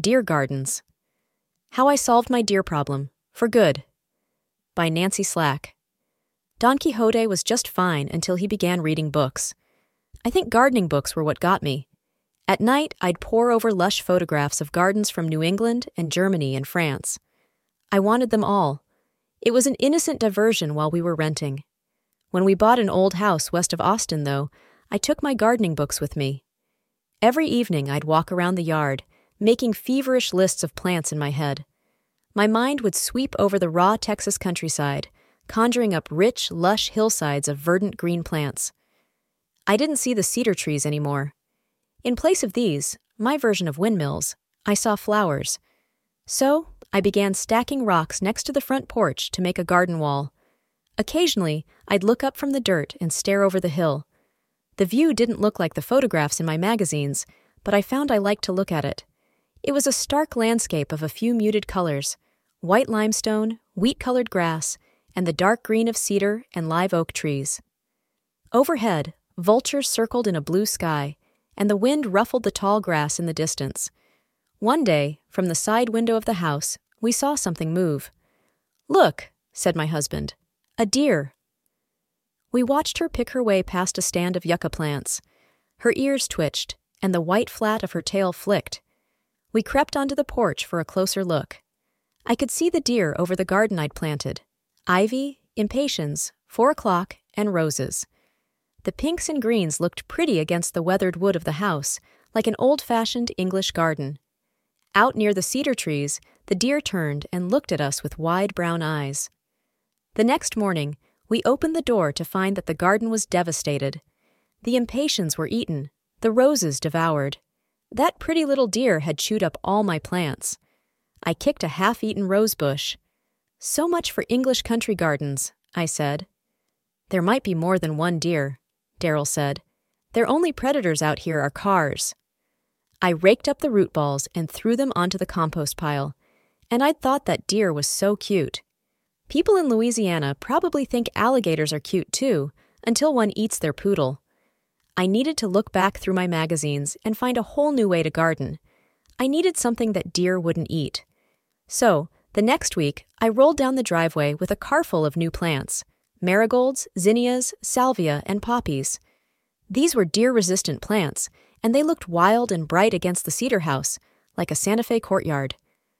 Deer Gardens. How I Solved My Deer Problem, for Good, by Nancy Slack. Don Quixote was just fine until he began reading books. I think gardening books were what got me. At night, I'd pore over lush photographs of gardens from New England and Germany and France. I wanted them all. It was an innocent diversion while we were renting. When we bought an old house west of Austin, though, I took my gardening books with me. Every evening I'd walk around the yard, making feverish lists of plants in my head. My mind would sweep over the raw Texas countryside, conjuring up rich, lush hillsides of verdant green plants. I didn't see the cedar trees anymore. In place of these, my version of windmills, I saw flowers. So, I began stacking rocks next to the front porch to make a garden wall. Occasionally, I'd look up from the dirt and stare over the hill. The view didn't look like the photographs in my magazines, but I found I liked to look at it. It was a stark landscape of a few muted colors: white limestone, wheat-colored grass, and the dark green of cedar and live oak trees. Overhead, vultures circled in a blue sky, and the wind ruffled the tall grass in the distance. One day, from the side window of the house, we saw something move. "Look," said my husband, "a deer." We watched her pick her way past a stand of yucca plants. Her ears twitched, and the white flat of her tail flicked. We crept onto the porch for a closer look. I could see the deer over the garden I'd planted: ivy, impatiens, 4 o'clock, and roses. The pinks and greens looked pretty against the weathered wood of the house, like an old-fashioned English garden. Out near the cedar trees, the deer turned and looked at us with wide brown eyes. The next morning, we opened the door to find that the garden was devastated. The impatiens were eaten, the roses devoured. That pretty little deer had chewed up all my plants. I kicked a half-eaten rose bush. "So much for English country gardens," I said. "There might be more than one deer," Daryl said. "Their only predators out here are cars." I raked up the root balls and threw them onto the compost pile, and I'd thought that deer was so cute. People in Louisiana probably think alligators are cute too, until one eats their poodle. I needed to look back through my magazines and find a whole new way to garden. I needed something that deer wouldn't eat. So, the next week, I rolled down the driveway with a car full of new plants: marigolds, zinnias, salvia, and poppies. These were deer-resistant plants, and they looked wild and bright against the cedar house, like a Santa Fe courtyard.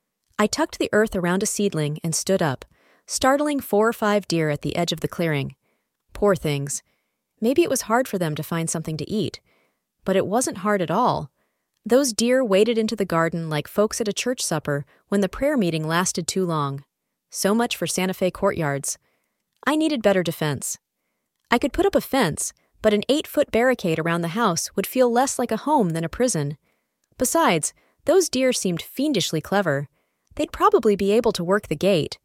I tucked the earth around a seedling and stood up, startling 4 or 5 deer at the edge of the clearing. Poor things. Maybe it was hard for them to find something to eat. But it wasn't hard at all. Those deer waded into the garden like folks at a church supper when the prayer meeting lasted too long. So much for Santa Fe courtyards. I needed better defense. I could put up a fence, but an 8-foot barricade around the house would feel less like a home than a prison. Besides, those deer seemed fiendishly clever. They'd probably be able to work the gate.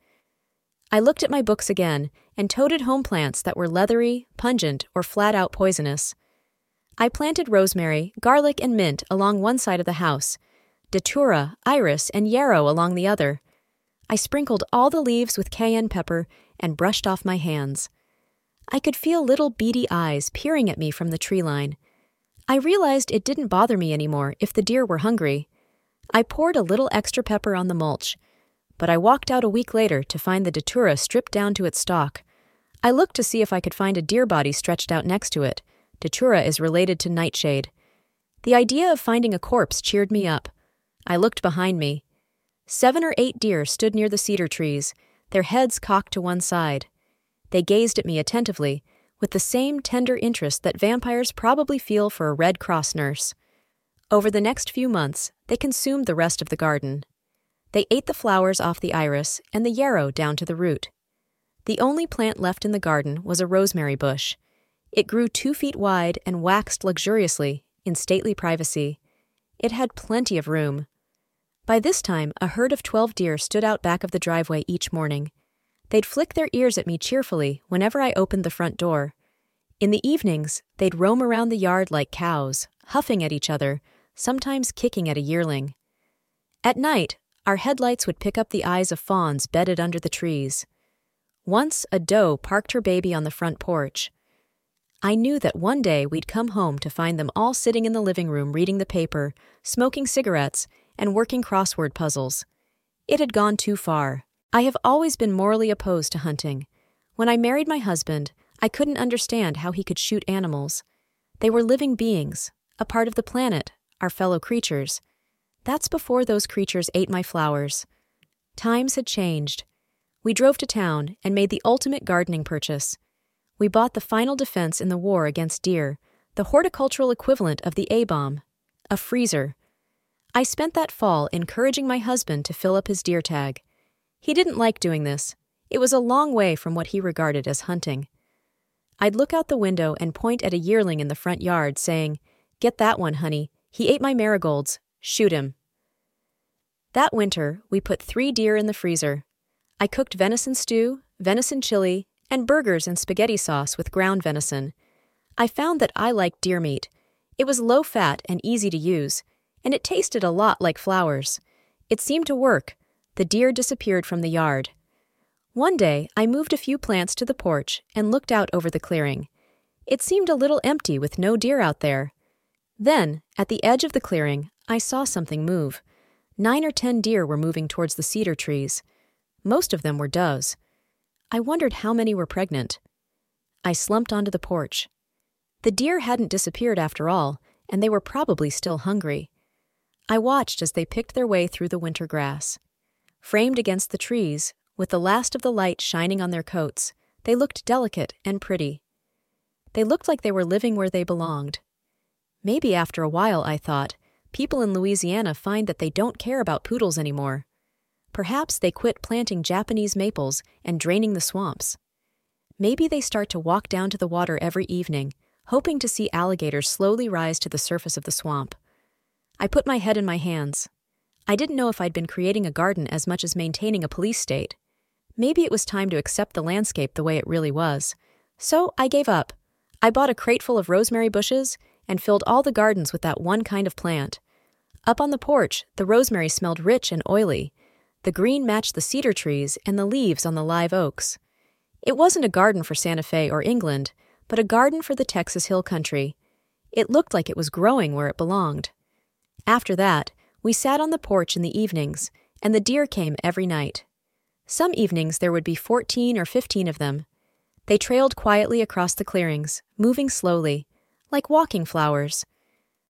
I looked at my books again and toted home plants that were leathery, pungent, or flat-out poisonous. I planted rosemary, garlic, and mint along one side of the house, datura, iris, and yarrow along the other. I sprinkled all the leaves with cayenne pepper and brushed off my hands. I could feel little beady eyes peering at me from the tree line. I realized it didn't bother me anymore if the deer were hungry. I poured a little extra pepper on the mulch, but I walked out a week later to find the datura stripped down to its stalk. I looked to see if I could find a deer body stretched out next to it. Datura is related to nightshade. The idea of finding a corpse cheered me up. I looked behind me. 7 or 8 deer stood near the cedar trees, their heads cocked to one side. They gazed at me attentively, with the same tender interest that vampires probably feel for a Red Cross nurse. Over the next few months, they consumed the rest of the garden. They ate the flowers off the iris and the yarrow down to the root. The only plant left in the garden was a rosemary bush. It grew 2 feet wide and waxed luxuriously, in stately privacy. It had plenty of room. By this time, a herd of 12 deer stood out back of the driveway each morning. They'd flick their ears at me cheerfully whenever I opened the front door. In the evenings, they'd roam around the yard like cows, huffing at each other, sometimes kicking at a yearling. At night, our headlights would pick up the eyes of fawns bedded under the trees. Once, a doe parked her baby on the front porch. I knew that one day we'd come home to find them all sitting in the living room reading the paper, smoking cigarettes, and working crossword puzzles. It had gone too far. I have always been morally opposed to hunting. When I married my husband, I couldn't understand how he could shoot animals. They were living beings, a part of the planet, our fellow creatures. That's before those creatures ate my flowers. Times had changed. We drove to town and made the ultimate gardening purchase. We bought the final defense in the war against deer, the horticultural equivalent of the A-bomb, a freezer. I spent that fall encouraging my husband to fill up his deer tag. He didn't like doing this. It was a long way from what he regarded as hunting. I'd look out the window and point at a yearling in the front yard, saying, "Get that one, honey. He ate my marigolds. Shoot him." That winter, we put 3 deer in the freezer. I cooked venison stew, venison chili, and burgers and spaghetti sauce with ground venison. I found that I liked deer meat. It was low-fat and easy to use, and it tasted a lot like flowers. It seemed to work. The deer disappeared from the yard. One day, I moved a few plants to the porch and looked out over the clearing. It seemed a little empty with no deer out there. Then, at the edge of the clearing, I saw something move. 9 or 10 deer were moving towards the cedar trees. Most of them were does. I wondered how many were pregnant. I slumped onto the porch. The deer hadn't disappeared after all, and they were probably still hungry. I watched as they picked their way through the winter grass. Framed against the trees, with the last of the light shining on their coats, they looked delicate and pretty. They looked like they were living where they belonged. Maybe after a while, I thought, people in Louisiana find that they don't care about poodles anymore. Perhaps they quit planting Japanese maples and draining the swamps. Maybe they start to walk down to the water every evening, hoping to see alligators slowly rise to the surface of the swamp. I put my head in my hands. I didn't know if I'd been creating a garden as much as maintaining a police state. Maybe it was time to accept the landscape the way it really was. So I gave up. I bought a crate full of rosemary bushes and filled all the gardens with that one kind of plant. Up on the porch, the rosemary smelled rich and oily. The green matched the cedar trees and the leaves on the live oaks. It wasn't a garden for Santa Fe or England, but a garden for the Texas Hill Country. It looked like it was growing where it belonged. After that, we sat on the porch in the evenings, and the deer came every night. Some evenings there would be 14 or 15 of them. They trailed quietly across the clearings, moving slowly, like walking flowers.